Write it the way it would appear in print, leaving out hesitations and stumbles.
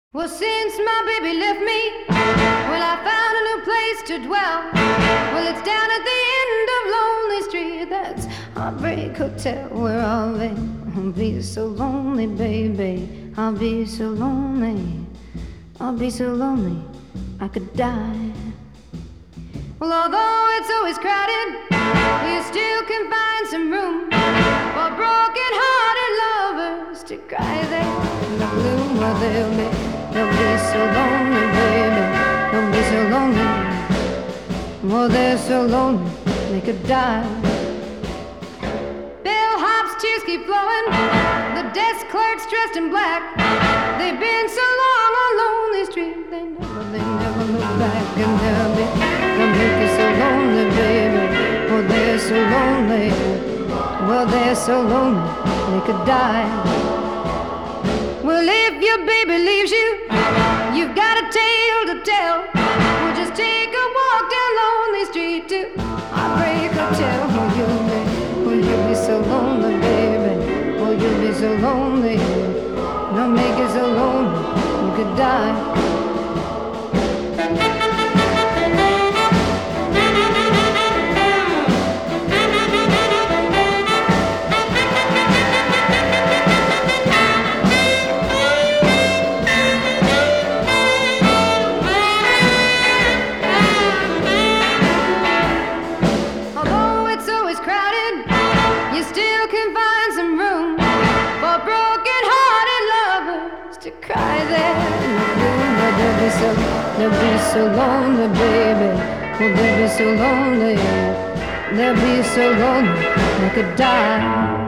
Well, since my baby left me, well, I found a new place to dwell. Well, it's down at the end of Lonely Street. That's Heartbreak Hotel, where I'll be so lonely, baby. I'll be so lonely. I'll be so lonely I could die. Well, although it's always crowded, you still can find some room for broken-hearted lovers to cry there in the gloom. Well, they'll be so lonely, baby. They'll be so lonely. Well, they're so lonely they could die. Bellhop's tears keep flowing. The desk clerk's dressed in black. They've been so long on Lonely Street, they never look back. And they'll make you so lonely, baby. Oh, they're so lonely. Well, they're so lonely they could die. Well, if your baby leaves you, you've got a tale to tell. Well, just take a walk down Lonely Street to Heartbreak Hotel. Well, you'll be so lonely, baby. Oh, you'll be so lonely. They'll make you so lonely you could die. You still can find some room for broken-hearted lovers to cry there in the gloom. But they'll be so lonely, baby. Well, they'll be so lonely. They'll be so lonely they could die.